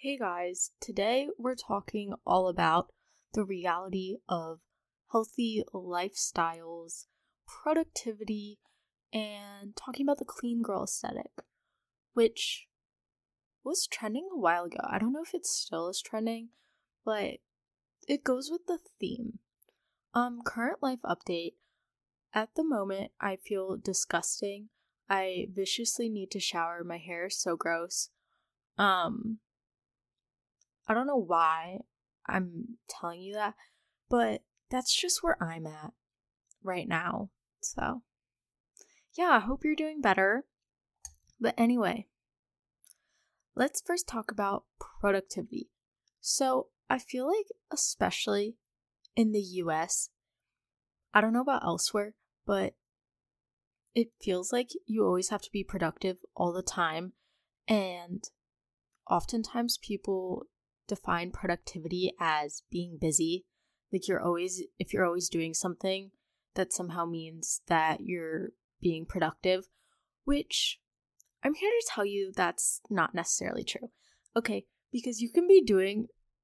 Hey guys, today we're talking all about the reality of healthy lifestyles, productivity, and talking about the clean girl aesthetic, which was trending a while ago. I don't know if it still is trending, but it goes with the theme. Current life update. At the moment, I feel disgusting. I viciously need to shower. My hair is so gross. I don't know why I'm telling you that, but that's just where I'm at right now. So, yeah, I hope you're doing better. But anyway, let's first talk about productivity. So, I feel like, especially in the US, I don't know about elsewhere, but it feels like you always have to be productive all the time. And oftentimes people define productivity as being busy. Like if you're always doing something, that somehow means that you're being productive, which I'm here to tell you that's not necessarily true. Okay, because you can be doing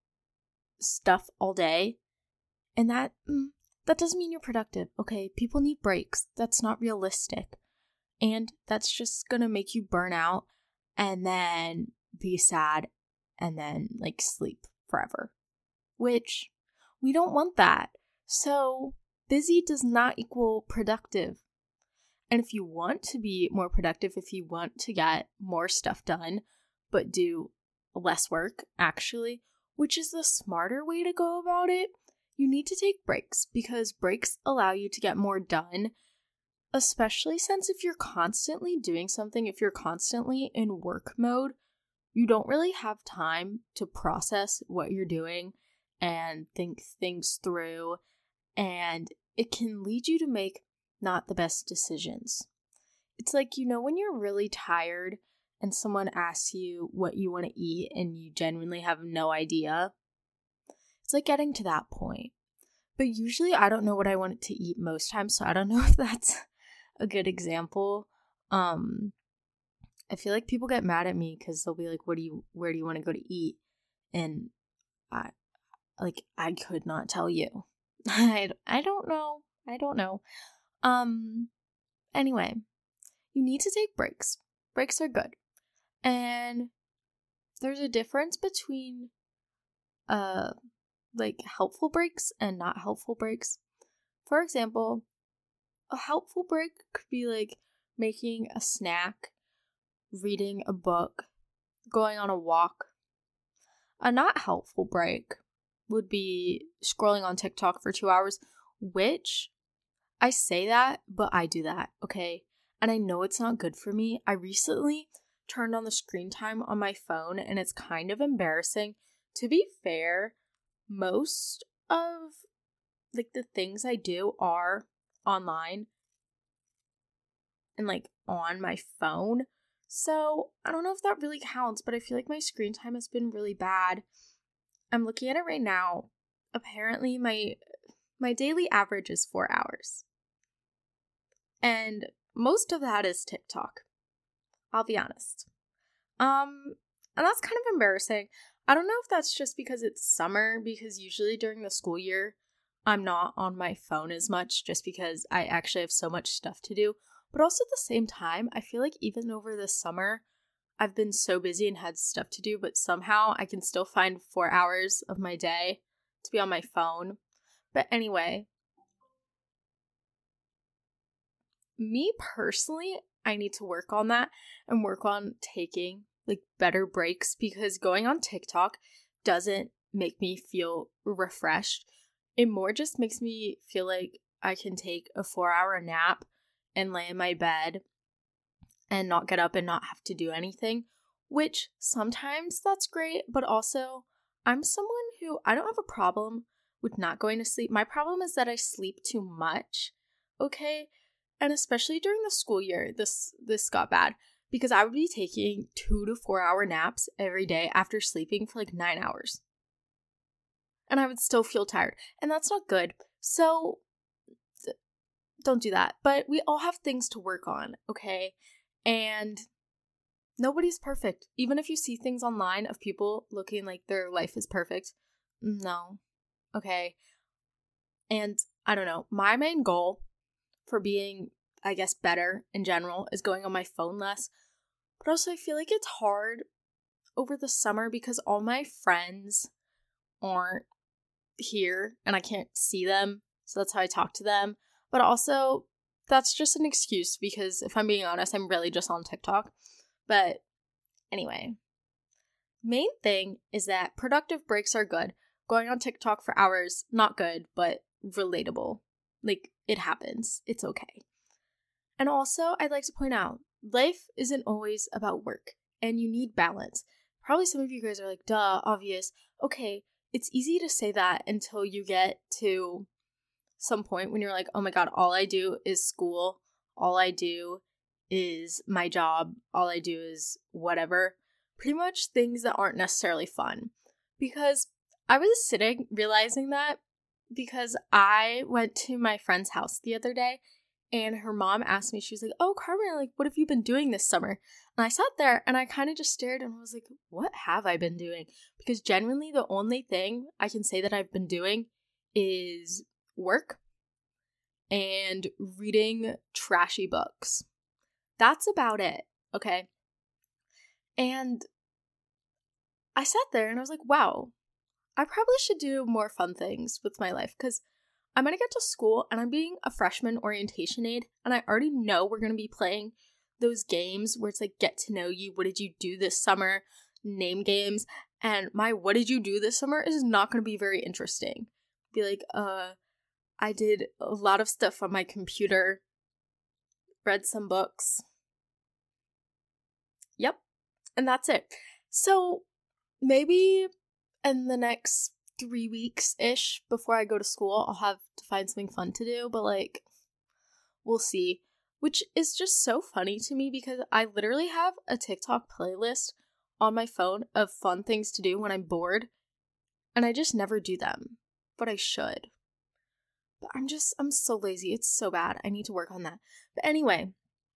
stuff all day and that doesn't mean you're productive. Okay, people need breaks. That's not realistic. And that's just going to make you burn out and then be sad and then sleep forever, which we don't want that. So busy does not equal productive. And if you want to be more productive, if you want to get more stuff done, but do less work actually, which is the smarter way to go about it, you need to take breaks because breaks allow you to get more done. Especially since if you're constantly doing something, if you're constantly in work mode, you don't really have time to process what you're doing and think things through, and it can lead you to make not the best decisions. It's like, when you're really tired and someone asks you what you want to eat and you genuinely have no idea. It's like getting to that point. But usually I don't know what I want to eat most times, so I don't know if that's a good example. I feel like people get mad at me because they'll be like, where do you want to go to eat? And I could not tell you. I don't know. Anyway, you need to take breaks. Breaks are good. And there's a difference between helpful breaks and not helpful breaks. For example, a helpful break could be like making a snack, reading a book, going on a walk. A not helpful break would be scrolling on TikTok for 2 hours, which I say that, but I do that, okay? And I know it's not good for me. I recently turned on the screen time on my phone and it's kind of embarrassing. To be fair, most of the things I do are online and on my phone. So I don't know if that really counts, but I feel like my screen time has been really bad. I'm looking at it right now. Apparently my daily average is 4 hours. And most of that is TikTok. I'll be honest. And that's kind of embarrassing. I don't know if that's just because it's summer, because usually during the school year, I'm not on my phone as much just because I actually have so much stuff to do. But also at the same time, I feel like even over the summer, I've been so busy and had stuff to do, but somehow I can still find 4 hours of my day to be on my phone. But anyway, me personally, I need to work on that and work on taking better breaks because going on TikTok doesn't make me feel refreshed. It more just makes me feel like I can take a 4-hour nap and lay in my bed and not get up and not have to do anything, which sometimes that's great, but also I'm someone who I don't have a problem with not going to sleep. My problem is that I sleep too much, okay? And especially during the school year, this got bad because I would be taking 2 to 4 hour naps every day after sleeping for 9 hours. And I would still feel tired, and that's not good. So don't do that. But we all have things to work on, okay? And Nobody's perfect. Even if you see things online of people looking like their life is perfect, no. Okay. And I don't know. My main goal for being, I guess, better in general is going on my phone less. But also, I feel like it's hard over the summer because all my friends aren't here and I can't see them. So that's how I talk to them. But also, that's just an excuse because if I'm being honest, I'm really just on TikTok. But anyway, main thing is that productive breaks are good. Going on TikTok for hours, not good, but relatable. Like, it happens. It's okay. And also, I'd like to point out, life isn't always about work, and you need balance. Probably some of you guys are like, duh, obvious. Okay, it's easy to say that until you get to some point when you're like, oh my god, all I do is school. All I do is my job. All I do is whatever. Pretty much things that aren't necessarily fun. Because I was sitting realizing that because I went to my friend's house the other day and her mom asked me, she was like, oh, Carmen, like, what have you been doing this summer? And I sat there and I kind of just stared and was like, what have I been doing? Because genuinely the only thing I can say that I've been doing is work and reading trashy books. That's about it, okay? And I sat there and I was like, wow, I probably should do more fun things with my life because I'm going to get to school and I'm being a freshman orientation aide and I already know we're going to be playing those games where it's like get to know you, what did you do this summer, name games, and my what did you do this summer is not going to be very interesting. Be like, I did a lot of stuff on my computer, read some books. Yep, and that's it. So maybe in the next 3 weeks-ish before I go to school, I'll have to find something fun to do, but like, we'll see. Which is just so funny to me because I literally have a TikTok playlist on my phone of fun things to do when I'm bored, and I just never do them, but I should. But I'm so lazy. It's so bad. I need to work on that. But anyway,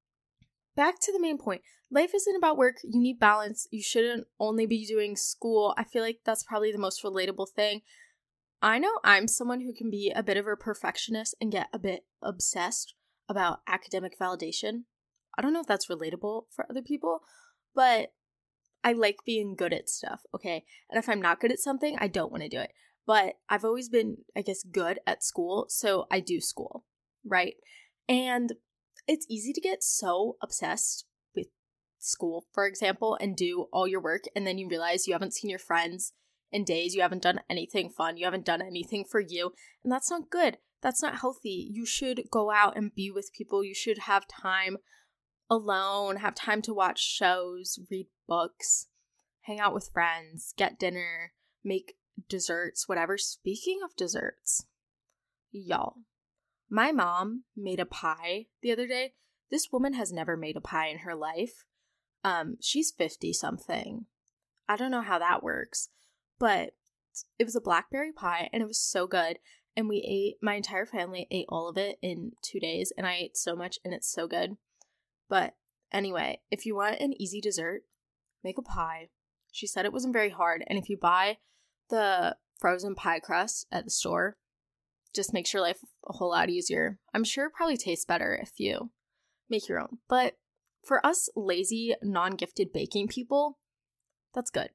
back to the main point. Life isn't about work. You need balance. You shouldn't only be doing school. I feel like that's probably the most relatable thing. I know I'm someone who can be a bit of a perfectionist and get a bit obsessed about academic validation. I don't know if that's relatable for other people, but I like being good at stuff, okay? And if I'm not good at something, I don't want to do it. But I've always been, I guess, good at school, so I do school, right? And it's easy to get so obsessed with school, for example, and do all your work, and then you realize you haven't seen your friends in days, you haven't done anything fun, you haven't done anything for you, and that's not good. That's not healthy. You should go out and be with people. You should have time alone, have time to watch shows, read books, hang out with friends, get dinner, make desserts, whatever. Speaking of desserts, y'all, my mom made a pie the other day. This woman has never made a pie in her life. She's 50 something. I don't know how that works, but it was a blackberry pie and it was so good. And my entire family ate all of it in 2 days, and I ate so much, and it's so good. But anyway, if you want an easy dessert, make a pie. She said it wasn't very hard, and if you buy the frozen pie crust at the store, just makes your life a whole lot easier. I'm sure it probably tastes better if you make your own. But for us lazy, non-gifted baking people, that's good.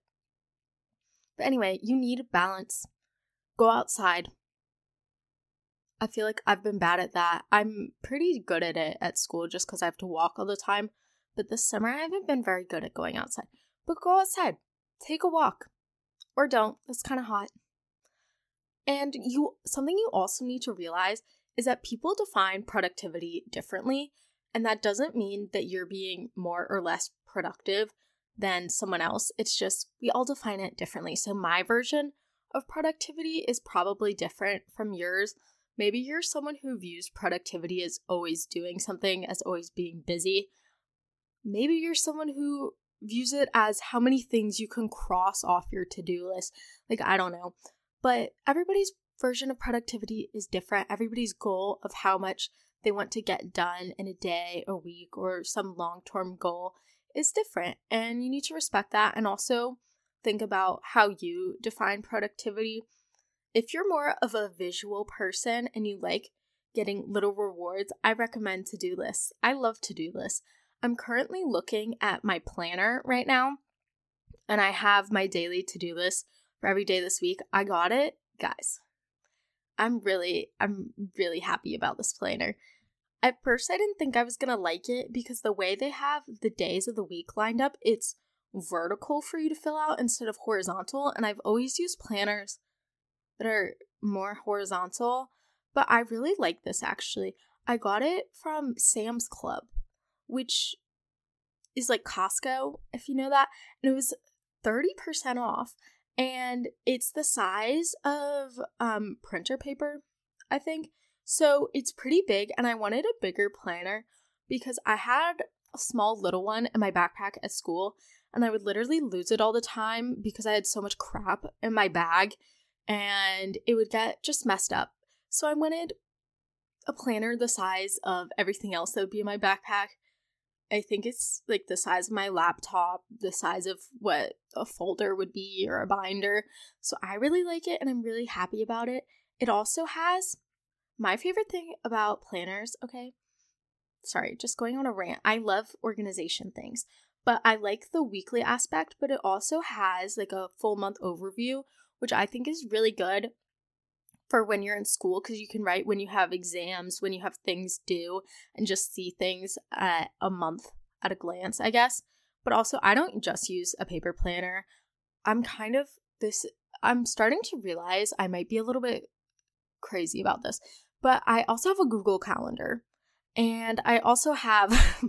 But anyway, you need balance. Go outside. I feel like I've been bad at that. I'm pretty good at it at school just because I have to walk all the time. But this summer, I haven't been very good at going outside. But go outside. Take a walk. Or don't. It's kind of hot. And something you also need to realize is that people define productivity differently. And that doesn't mean that you're being more or less productive than someone else. It's just we all define it differently. So my version of productivity is probably different from yours. Maybe you're someone who views productivity as always doing something, as always being busy. Maybe you're someone who views it as how many things you can cross off your to-do list. Like, I don't know. But everybody's version of productivity is different. Everybody's goal of how much they want to get done in a day, a week, or some long-term goal is different, and you need to respect that, and also think about how you define productivity. If you're more of a visual person and you like getting little rewards, I recommend to-do lists. I love to-do lists. I'm currently looking at my planner right now, and I have my daily to-do list for every day this week. I got it. Guys, I'm really happy about this planner. At first, I didn't think I was going to like it because the way they have the days of the week lined up, it's vertical for you to fill out instead of horizontal. And I've always used planners that are more horizontal, but I really like this actually. I got it from Sam's Club, which is like Costco, if you know that. And it was 30% off. And it's the size of printer paper, I think. So it's pretty big, and I wanted a bigger planner because I had a small little one in my backpack at school, and I would literally lose it all the time because I had so much crap in my bag, and it would get just messed up. So I wanted a planner the size of everything else that would be in my backpack. I think it's like the size of my laptop, the size of what a folder would be or a binder. So I really like it, and I'm really happy about it. It also has my favorite thing about planners, okay? Sorry, just going on a rant. I love organization things, but I like the weekly aspect, but it also has like a full month overview, which I think is really good for when you're in school, because you can write when you have exams, when you have things due, and just see things at a month at a glance, I guess. But also, I don't just use a paper planner. I'm starting to realize I might be a little bit crazy about this, but I also have a Google Calendar, and I also have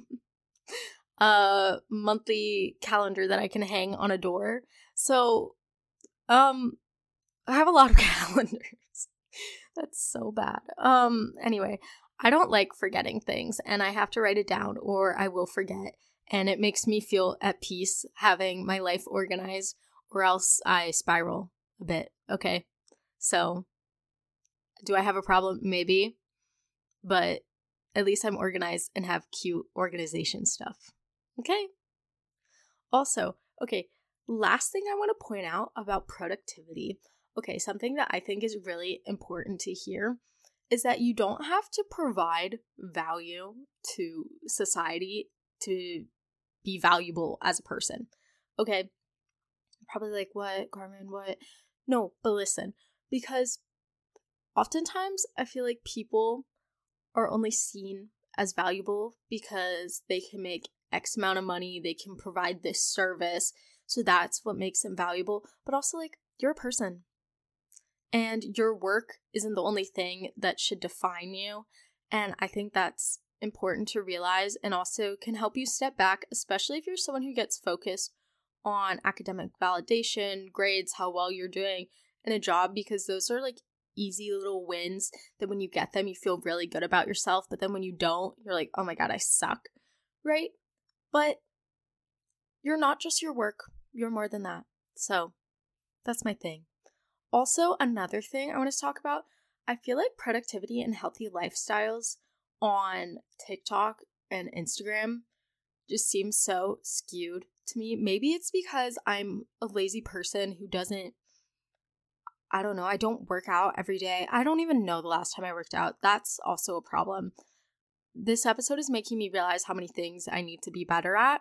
a monthly calendar that I can hang on a door. So, I have a lot of calendars. That's so bad. Anyway, I don't like forgetting things, and I have to write it down or I will forget. And it makes me feel at peace having my life organized, or else I spiral a bit. Okay. So, do I have a problem? Maybe. But at least I'm organized and have cute organization stuff. Okay. Also, okay, last thing I want to point out about productivity. Okay, something that I think is really important to hear is that you don't have to provide value to society to be valuable as a person. Okay, probably like, what, Carmen, what? No, but listen, because oftentimes I feel like people are only seen as valuable because they can make X amount of money, they can provide this service, so that's what makes them valuable. But also, like, you're a person. And your work isn't the only thing that should define you. And I think that's important to realize, and also can help you step back, especially if you're someone who gets focused on academic validation, grades, how well you're doing in a job, because those are like easy little wins that when you get them, you feel really good about yourself. But then when you don't, you're like, oh my God, I suck, right? But you're not just your work, you're more than that. So that's my thing. Also, another thing I want to talk about, I feel like productivity and healthy lifestyles on TikTok and Instagram just seems so skewed to me. Maybe it's because I'm a lazy person who doesn't, I don't know, I don't work out every day. I don't even know the last time I worked out. That's also a problem. This episode is making me realize how many things I need to be better at.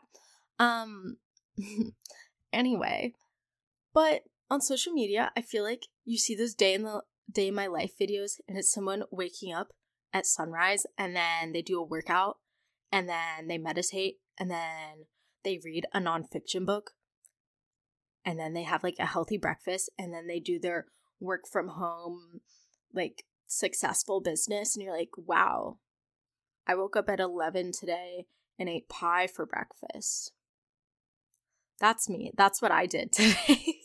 Anyway, but on social media, I feel like you see those day in my life videos, and it's someone waking up at sunrise, and then they do a workout, and then they meditate, and then they read a nonfiction book, and then they have like a healthy breakfast, and then they do their work from home, like successful business, and you're like, wow, I woke up at 11 today and ate pie for breakfast. That's me. That's what I did today.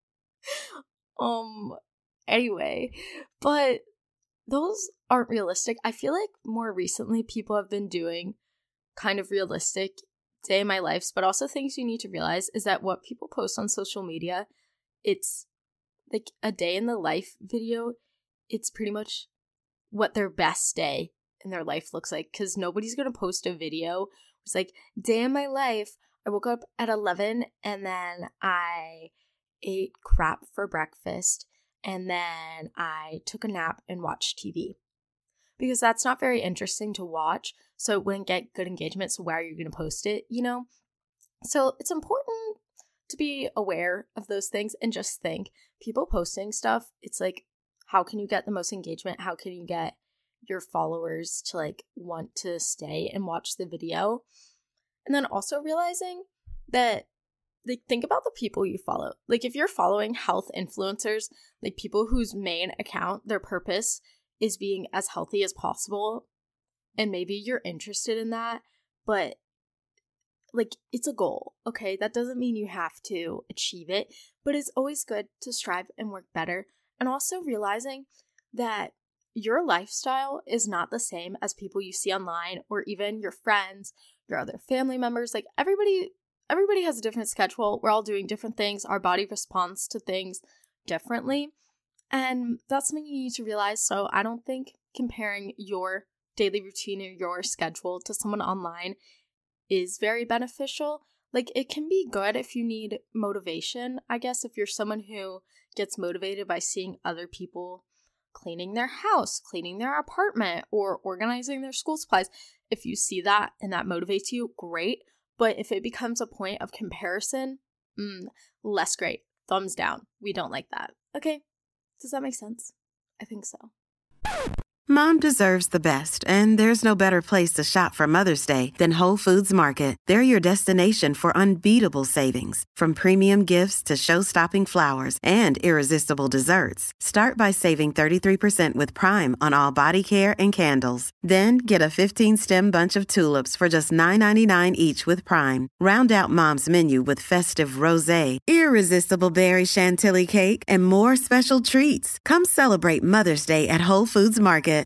Anyway, but those aren't realistic. I feel like more recently people have been doing kind of realistic day in my lives, but also things you need to realize is that what people post on social media, it's like a day in the life video. It's pretty much what their best day in their life looks like, because nobody's going to post a video. It's like, day in my life, I woke up at 11 and then I ate crap for breakfast and then I took a nap and watched TV. Because that's not very interesting to watch, so it wouldn't get good engagement, so why are you going to post it, you know? So it's important to be aware of those things and just think, people posting stuff, it's like, how can you get the most engagement? How can you get your followers to like want to stay and watch the video? And then also realizing that, like, think about the people you follow. Like, if you're following health influencers, like people whose main account, their purpose is being as healthy as possible, and maybe you're interested in that, but like, it's a goal, okay? That doesn't mean you have to achieve it, but it's always good to strive and work better. And also realizing that your lifestyle is not the same as people you see online or even your friends, your other family members. Like, everybody has a different schedule. We're all doing different things. Our body responds to things differently. And that's something you need to realize. So I don't think comparing your daily routine or your schedule to someone online is very beneficial. Like, it can be good if you need motivation, I guess, if you're someone who gets motivated by seeing other people cleaning their house, cleaning their apartment, or organizing their school supplies. If you see that and that motivates you, great. But if it becomes a point of comparison, less great. Thumbs down. We don't like that. Okay. Does that make sense? I think so. Mom deserves the best, and there's no better place to shop for Mother's Day than Whole Foods Market. They're your destination for unbeatable savings, from premium gifts to show-stopping flowers and irresistible desserts. Start by saving 33% with Prime on all body care and candles. Then get a 15-stem bunch of tulips for just $9.99 each with Prime. Round out Mom's menu with festive rosé, irresistible berry chantilly cake, and more special treats. Come celebrate Mother's Day at Whole Foods Market.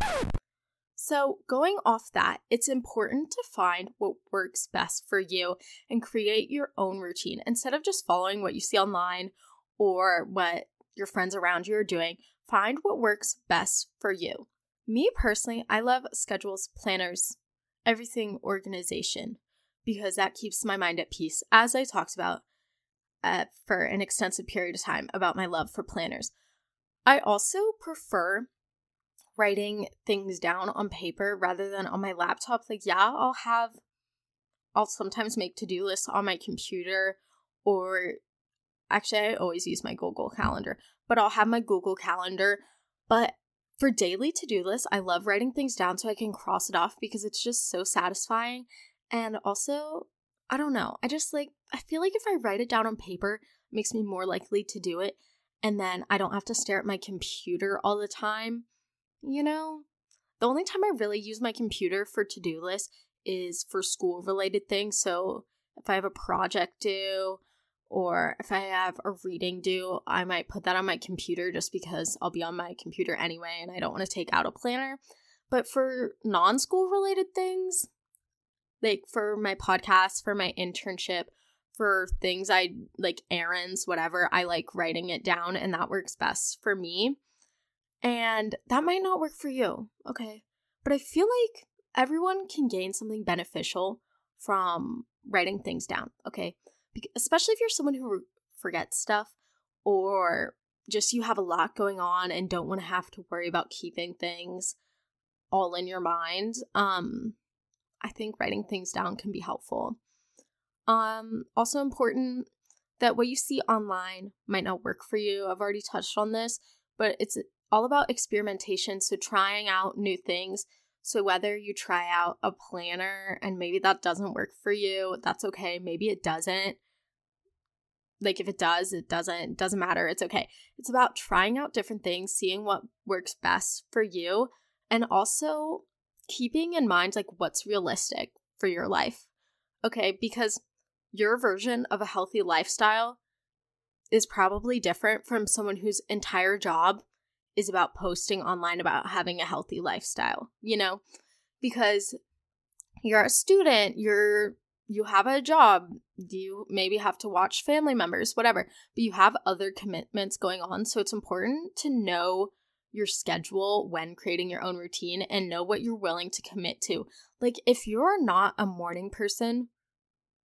So going off that, it's important to find what works best for you and create your own routine. Instead of just following what you see online or what your friends around you are doing, find what works best for you. Me personally, I love schedules, planners, everything organization, because that keeps my mind at peace, as I talked about for an extensive period of time about my love for planners. I also prefer writing things down on paper rather than on my laptop. Like, yeah, I'll sometimes make to-do lists on my computer, or actually I always use my Google Calendar, but I'll have my Google Calendar. But for daily to-do lists, I love writing things down so I can cross it off because it's just so satisfying. And also, I don't know, I feel like if I write it down on paper, it makes me more likely to do it. And then I don't have to stare at my computer all the time. You know, the only time I really use my computer for to-do lists is for school-related things. So if I have a project due or if I have a reading due, I might put that on my computer just because I'll be on my computer anyway and I don't want to take out a planner. But for non-school related things, like for my podcast, for my internship, for things I like, errands, whatever, I like writing it down, and that works best for me. And that might not work for you, okay? But I feel like everyone can gain something beneficial from writing things down, okay? Especially if you're someone who forgets stuff, or just you have a lot going on and don't want to have to worry about keeping things all in your mind. I think writing things down can be helpful. Also important that what you see online might not work for you. I've already touched on this, but it's all about experimentation. So trying out new things. So whether you try out a planner and maybe that doesn't work for you, that's okay. Maybe it doesn't. Like, if it does, it doesn't matter. It's okay. It's about trying out different things, seeing what works best for you, and also keeping in mind like what's realistic for your life. Okay, because your version of a healthy lifestyle is probably different from someone whose entire job is about posting online about having a healthy lifestyle, you know? Because you're a student, you have a job, you maybe have to watch family members, whatever, but you have other commitments going on. So it's important to know your schedule when creating your own routine and know what you're willing to commit to. Like, if you're not a morning person,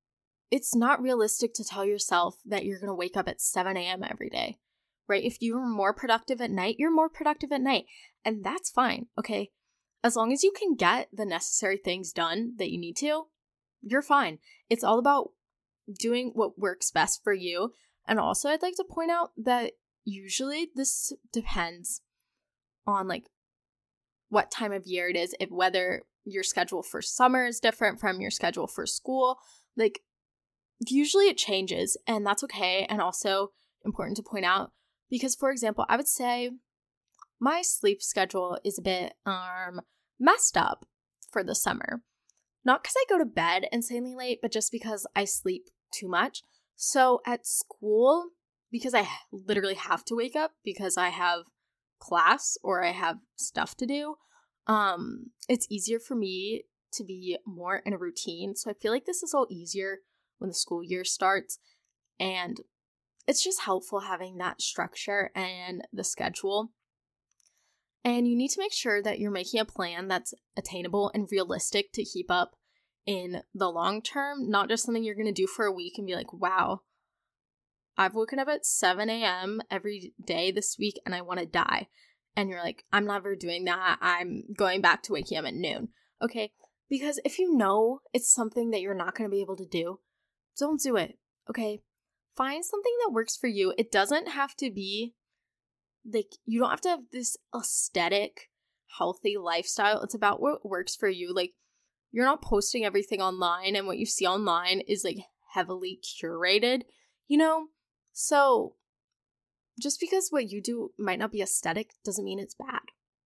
it's not realistic to tell yourself that you're going to wake up at 7 a.m. every day, right? If you're more productive at night, you're more productive at night. And that's fine, okay? As long as you can get the necessary things done that you need to, you're fine. It's all about doing what works best for you. And also, I'd like to point out that usually this depends on like what time of year it is, if whether your schedule for summer is different from your schedule for school. Like, usually it changes, and that's okay. And also important to point out, because for example, I would say my sleep schedule is a bit messed up for the summer. Not because I go to bed insanely late, but just because I sleep too much. So at school, because I literally have to wake up because I have class or I have stuff to do, it's easier for me to be more in a routine. So I feel like this is all easier when the school year starts, and it's just helpful having that structure and the schedule. And you need to make sure that you're making a plan that's attainable and realistic to keep up in the long term, not just something you're going to do for a week and be like, wow, I've woken up at 7 a.m. every day this week and I want to die. And you're like, I'm never doing that. I'm going back to waking up at noon. Okay, because if you know it's something that you're not going to be able to do, don't do it, okay? Find something that works for you. It doesn't have to be like, you don't have to have this aesthetic, healthy lifestyle. It's about what works for you. Like, you're not posting everything online, and what you see online is like heavily curated, you know? So just because what you do might not be aesthetic doesn't mean it's bad.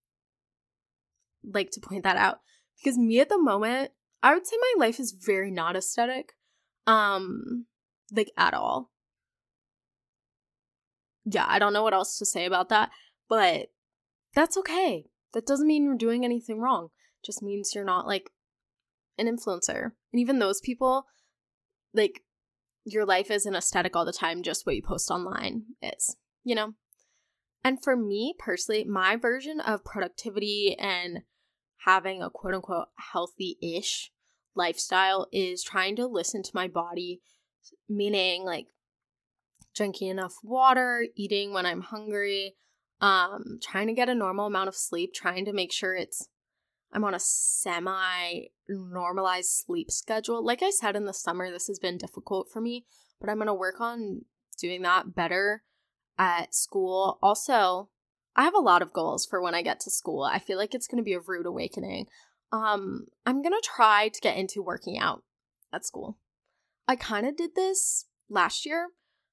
Like to point that out. Because me at the moment, I would say my life is very not aesthetic. Like at all. Yeah, I don't know what else to say about that, but that's okay. That doesn't mean you're doing anything wrong. It just means you're not like an influencer. And even those people, like, your life isn't aesthetic all the time, just what you post online is, you know? And for me personally, my version of productivity and having a quote unquote healthy-ish lifestyle is trying to listen to my body, meaning like drinking enough water, eating when I'm hungry, trying to get a normal amount of sleep, trying to make sure I'm on a semi-normalized sleep schedule. Like I said, in the summer, this has been difficult for me, but I'm going to work on doing that better at school. Also, I have a lot of goals for when I get to school. I feel like it's going to be a rude awakening. I'm going to try to get into working out at school. I kind of did this last year,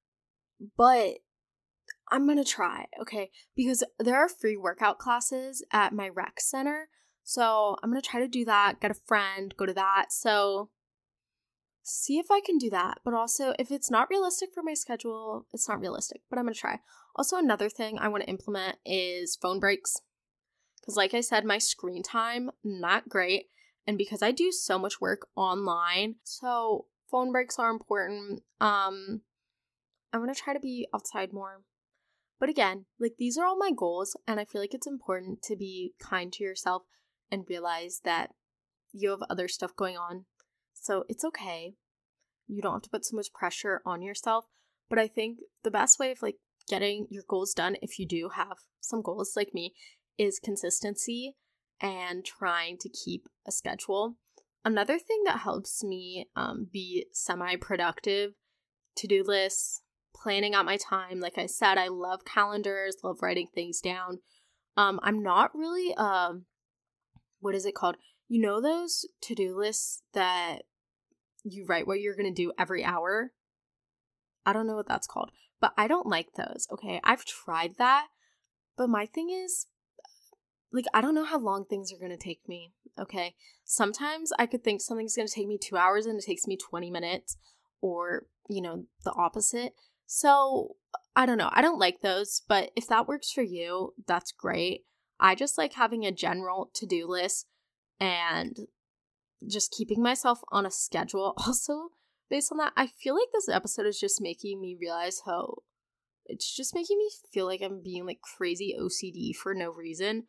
but I'm going to try, okay? Because there are free workout classes at my rec center. So I'm going to try to do that, get a friend, go to that. So see if I can do that. But also, if it's not realistic for my schedule, it's not realistic. But I'm going to try. Also, another thing I want to implement is phone breaks. Because like I said, my screen time, not great. And because I do so much work online, so phone breaks are important. I'm going to try to be outside more. But again, like these are all my goals. And I feel like it's important to be kind to yourself and realize that you have other stuff going on. So it's okay. You don't have to put so much pressure on yourself. But I think the best way of like getting your goals done, if you do have some goals like me, is consistency and trying to keep a schedule. Another thing that helps me be semi-productive, to-do lists, planning out my time. Like I said, I love calendars, love writing things down. I'm not really what is it called? You know those to-do lists that you write what you're going to do every hour? I don't know what that's called, but I don't like those, okay? I've tried that, but my thing is, like, I don't know how long things are going to take me, okay? Sometimes I could think something's going to take me 2 hours and it takes me 20 minutes, or, you know, the opposite. So, I don't know. I don't like those, but if that works for you, that's great. I just like having a general to-do list and just keeping myself on a schedule. Also, based on that, I feel like this episode is just making me realize how it's just making me feel like I'm being like crazy OCD for no reason.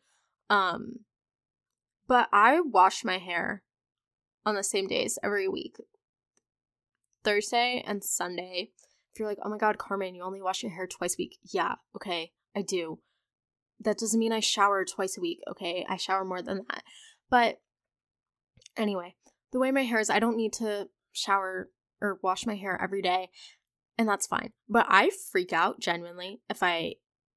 But I wash my hair on the same days every week. Thursday and Sunday. If you're like, oh my God, Carmen, you only wash your hair twice a week. Yeah, okay, I do. That doesn't mean I shower twice a week, okay? I shower more than that. But anyway, the way my hair is, I don't need to shower or wash my hair every day, and that's fine. But I freak out genuinely if I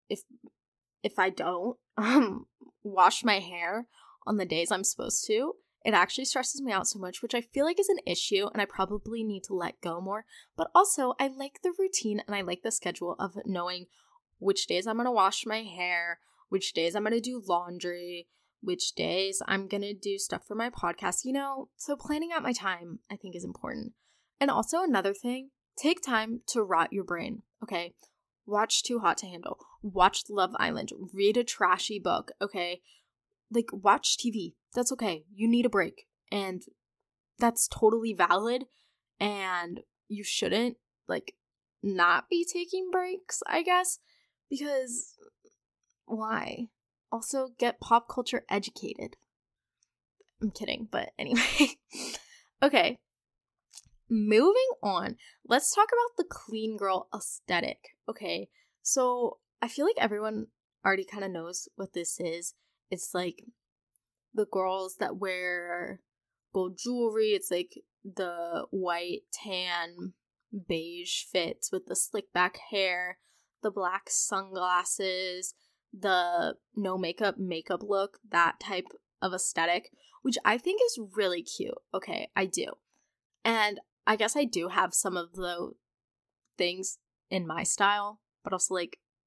don't wash my hair on the days I'm supposed to. It actually stresses me out so much, which I feel like is an issue, and I probably need to let go more. But also, I like the routine and I like the schedule of knowing which days I'm going to wash my hair, which days I'm going to do laundry, which days I'm going to do stuff for my podcast, So planning out my time, I think, is important. And also another thing, take time to rot your brain, okay? Watch Too Hot to Handle. Watch Love Island. Read a trashy book, okay? Like, watch TV. That's okay. You need a break. And that's totally valid. And you shouldn't, not be taking breaks, I guess. Because, why? Also, get pop culture educated. I'm kidding, but anyway. Okay. Moving on. Let's talk about the clean girl aesthetic, okay? So, I feel like everyone already kind of knows what this is. It's like the girls that wear gold jewelry. It's like the white, tan, beige fits with the slick back hair, the black sunglasses, the no makeup look, that type of aesthetic, which I think is really cute. Okay, I do. And I guess I do have some of the things in my style, but also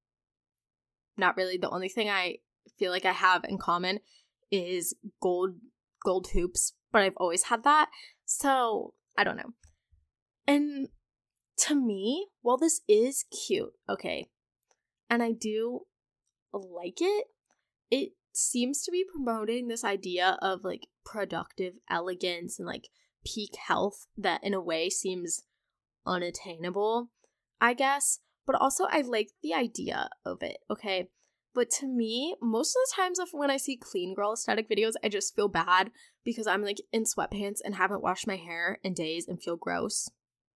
not really. The only thing I feel like I have in common is gold hoops, but I've always had that, so I don't know. And to me, while this is cute, okay, and I do like it, it seems to be promoting this idea of productive elegance and peak health that in a way seems unattainable, I guess. But also I like the idea of it, okay? But to me, most of the times when I see clean girl aesthetic videos, I just feel bad because I'm in sweatpants and haven't washed my hair in days and feel gross.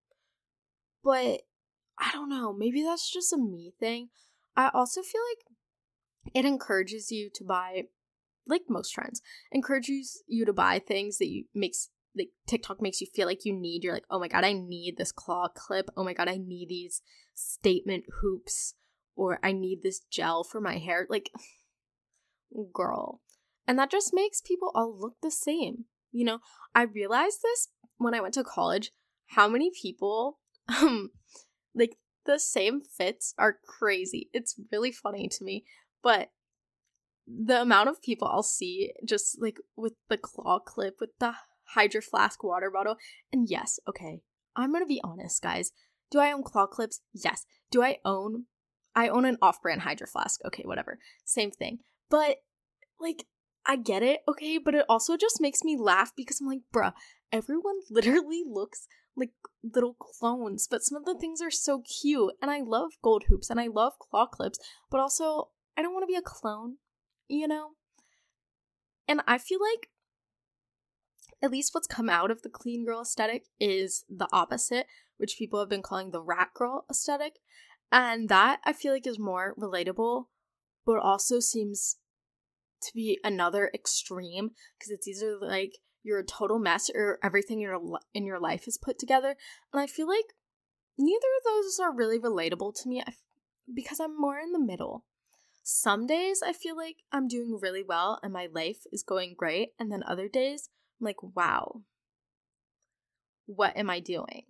But I don't know, maybe that's just a me thing. I also feel like it encourages you to buy, like most trends, encourages you to buy things that TikTok makes you feel like you need. You're like, oh my God, I need this claw clip. Oh my God, I need these statement hoops. Or I need this gel for my hair. Girl. And that just makes people all look the same. I realized this when I went to college, how many people, the same fits are crazy. It's really funny to me. But the amount of people I'll see just with the claw clip, with the Hydro Flask water bottle. And yes, okay, I'm gonna be honest, guys. Do I own claw clips? Yes. Do I own an off-brand Hydro Flask. Okay, whatever. Same thing. But, I get it, okay? But it also just makes me laugh because I'm like, bruh, everyone literally looks like little clones. But some of the things are so cute. And I love gold hoops and I love claw clips. But also, I don't want to be a clone, And I feel like at least what's come out of the clean girl aesthetic is the opposite, which people have been calling the rat girl aesthetic. And that, I feel like, is more relatable, but also seems to be another extreme, because it's either you're a total mess or everything in your life is put together. And I feel like neither of those are really relatable to me because I'm more in the middle. Some days I feel like I'm doing really well and my life is going great, and then other days I'm like, wow, what am I doing?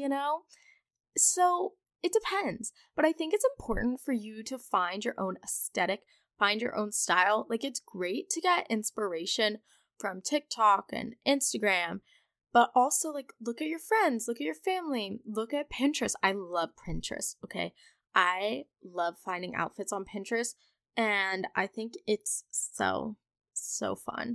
So it depends, but I think it's important for you to find your own aesthetic, find your own style. It's great to get inspiration from TikTok and Instagram, but also look at your friends, look at your family, look at Pinterest. I love Pinterest, okay? I love finding outfits on Pinterest, and I think it's so fun.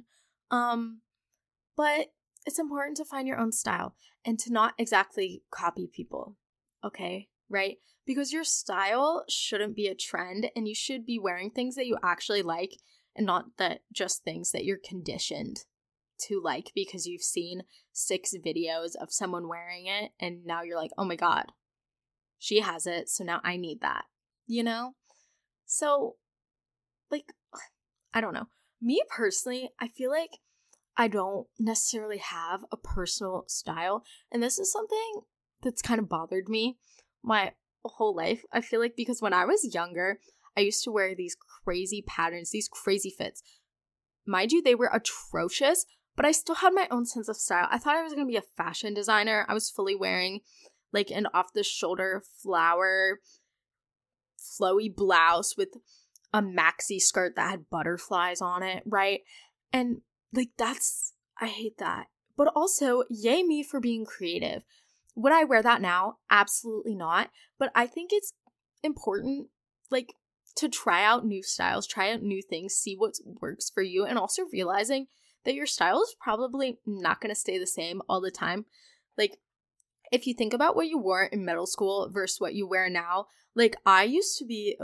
But it's important to find your own style and to not exactly copy people, okay? Right? Because your style shouldn't be a trend, and you should be wearing things that you actually like and not just things that you're conditioned to like because you've seen 6 videos of someone wearing it and now you're like, oh my God, she has it, so now I need that, you know? So, like, I don't know. Me personally, I feel like I don't necessarily have a personal style, and this is something that's kind of bothered me my whole life. I feel like because when I was younger, I used to wear these crazy patterns, these crazy fits. Mind you, they were atrocious, but I still had my own sense of style. I thought I was going to be a fashion designer. I was fully wearing like an off-the-shoulder flower flowy blouse with a maxi skirt that had butterflies on it, right? And like I hate that. But also, yay me for being creative. Would I wear that now? Absolutely not. But I think it's important, like, to try out new styles, try out new things, see what works for you, and also realizing that your style is probably not going to stay the same all the time. Like, if you think about what you wore in middle school versus what you wear now, like, I used to be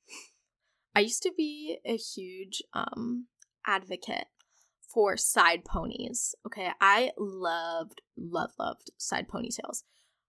a huge advocate for side ponies. Okay, I loved side ponytails.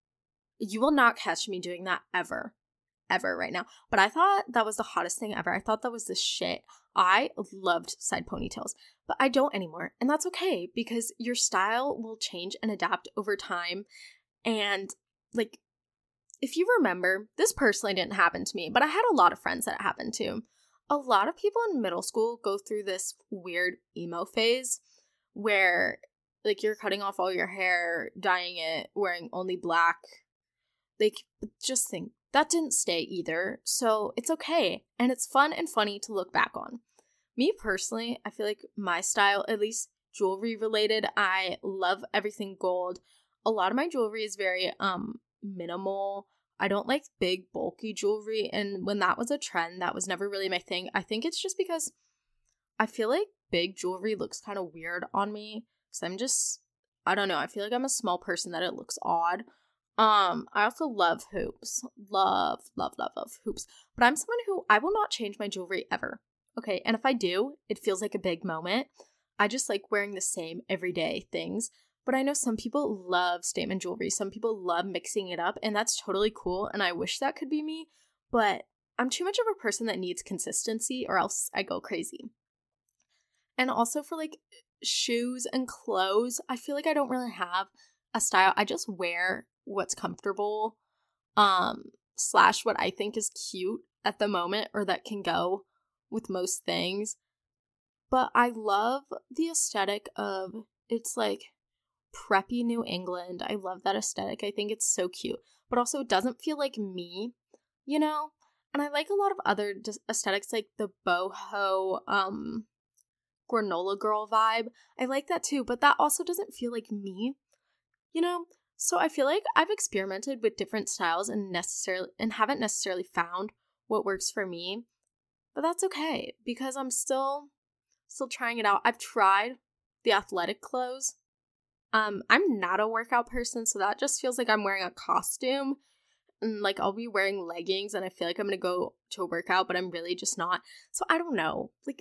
You will not catch me doing that ever right now. But I thought that was the hottest thing ever. I thought that was the shit. I loved side ponytails, but I don't anymore. And that's okay because your style will change and adapt over time. And like, if you remember, this personally didn't happen to me, but I had a lot of friends that it happened to. A lot of people in middle school go through this weird emo phase where like you're cutting off all your hair, dyeing it, wearing only black. Like, just think, that didn't stay either, so it's okay, and it's fun and funny to look back on. Me personally, I feel like my style, at least jewelry related, I love everything gold. A lot of my jewelry is very minimal. I don't like big bulky jewelry, and when that was a trend, that was never really my thing. I think it's just because I feel like big jewelry looks kind of weird on me, because I don't know, I feel like I'm a small person that it looks odd. I also love hoops. Love hoops. But I'm someone who, I will not change my jewelry ever. Okay, and if I do, it feels like a big moment. I just like wearing the same everyday things. But I know some people love statement jewelry. Some people love mixing it up, and that's totally cool, and I wish that could be me. But I'm too much of a person that needs consistency, or else I go crazy. And also for like shoes and clothes, I feel like I don't really have a style. I just wear what's comfortable, / what I think is cute at the moment, or that can go with most things. But I love the aesthetic of, it's like preppy New England. I love that aesthetic. I think it's so cute, but also it doesn't feel like me, you know? And I like a lot of other aesthetics, like the boho, granola girl vibe. I like that too, but that also doesn't feel like me, you know? So I feel like I've experimented with different styles and haven't necessarily found what works for me. But that's okay because I'm still trying it out. I've tried the athletic clothes. I'm not a workout person, so that just feels like I'm wearing a costume. And like I'll be wearing leggings and I feel like I'm gonna go to a workout, but I'm really just not. So I don't know. Like,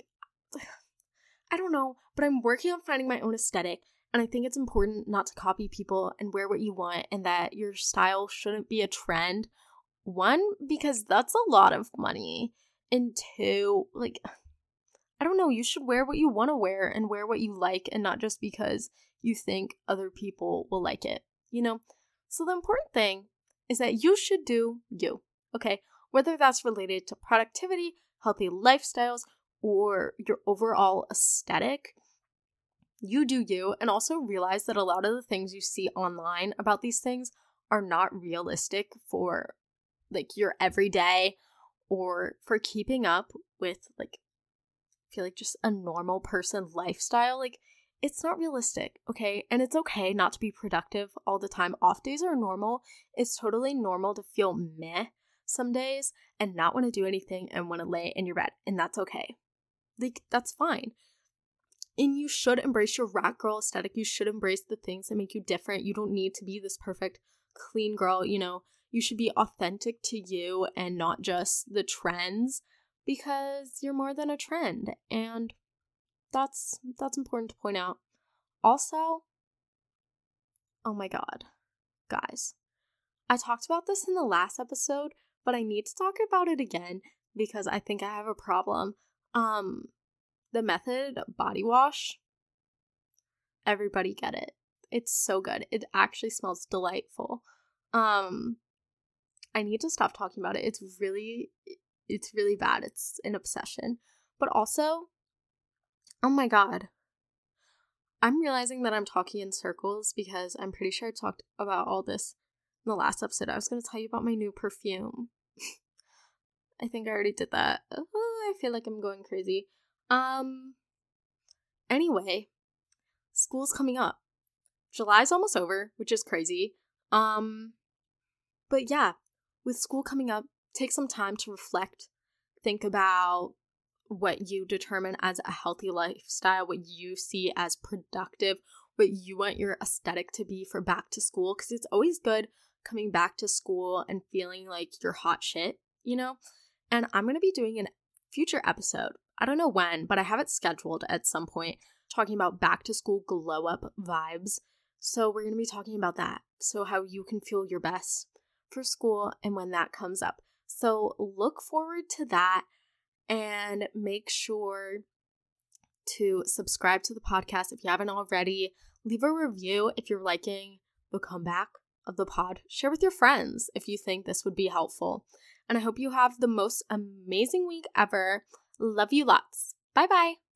I don't know, but I'm working on finding my own aesthetic. And I think it's important not to copy people and wear what you want, and that your style shouldn't be a trend. 1, because that's a lot of money. And 2, like, I don't know, you should wear what you want to wear and wear what you like, and not just because you think other people will like it, you know? So the important thing is that you should do you, okay? Whether that's related to productivity, healthy lifestyles, or your overall aesthetic, you do you, and also realize that a lot of the things you see online about these things are not realistic for like your everyday or for keeping up with like, I feel like just a normal person lifestyle. Like, it's not realistic, okay? And it's okay not to be productive all the time. Off days are normal. It's totally normal to feel meh some days and not want to do anything and want to lay in your bed, and that's okay. Like, that's fine. And you should embrace your rat girl aesthetic. You should embrace the things that make you different. You don't need to be this perfect, clean girl, you know. You should be authentic to you and not just the trends, because you're more than a trend. And that's important to point out. Also, oh my god, guys, I talked about this in the last episode, but I need to talk about it again because I think I have a problem. The Method body wash, everybody get it. It's so good. It actually smells delightful. I need to stop talking about it. It's really bad. It's an obsession. But also, oh my god, I'm realizing that I'm talking in circles because I'm pretty sure I talked about all this in the last episode. I was going to tell you about my new perfume. I think I already did that. I feel like I'm going crazy. Anyway, school's coming up. July's almost over, which is crazy. But yeah, with school coming up, take some time to reflect, think about what you determine as a healthy lifestyle, what you see as productive, what you want your aesthetic to be for back to school, because it's always good coming back to school and feeling like you're hot shit, you know? And I'm going to be doing a future episode, I don't know when, but I have it scheduled at some point, talking about back to school glow up vibes. So we're going to be talking about that, so how you can feel your best for school and when that comes up. So look forward to that. And make sure to subscribe to the podcast if you haven't already. Leave a review if you're liking the comeback of the pod. Share with your friends if you think this would be helpful. And I hope you have the most amazing week ever. Love you lots. Bye-bye.